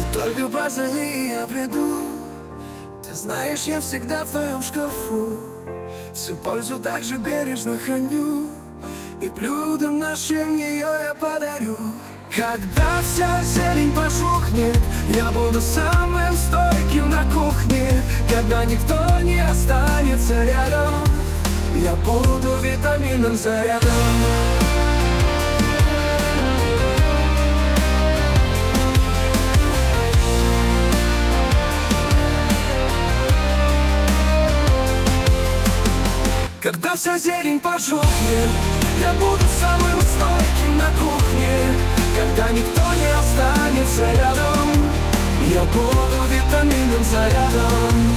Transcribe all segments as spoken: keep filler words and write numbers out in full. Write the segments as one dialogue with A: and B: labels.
A: Только позови, я приду. Ты знаешь, я всегда в твоем шкафу. Всю пользу так же бережно храню, и блюдом нашим ее я подарю. Когда вся зелень пожухнет, я буду самым стойким на кухне. Когда никто не останется рядом, я буду витаминным зарядом. Когда вся зелень пожухнет, я буду самым стойким на кухне. Когда никто не останется рядом, я буду витаминным зарядом.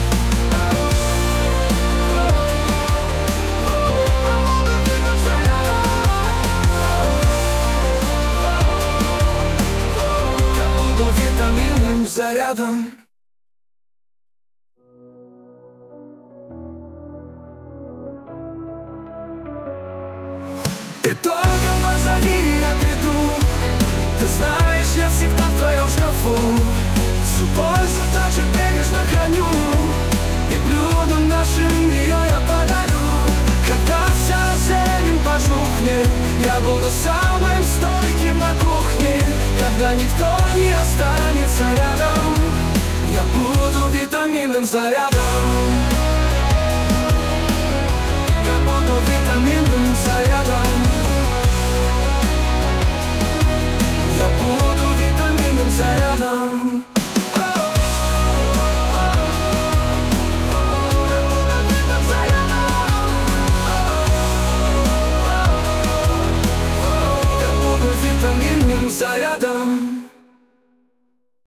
A: Я буду витаминным зарядом. Ты только позови, я приду. Ты знаешь, я всегда в твоем шкафу. Всю пользу так же бережно храню, и блюдом нашим ее я подарю. Когда вся зелень пожухнет, я буду самым стойким на кухне. Когда никто не останется рядом, я буду витаминным зарядом.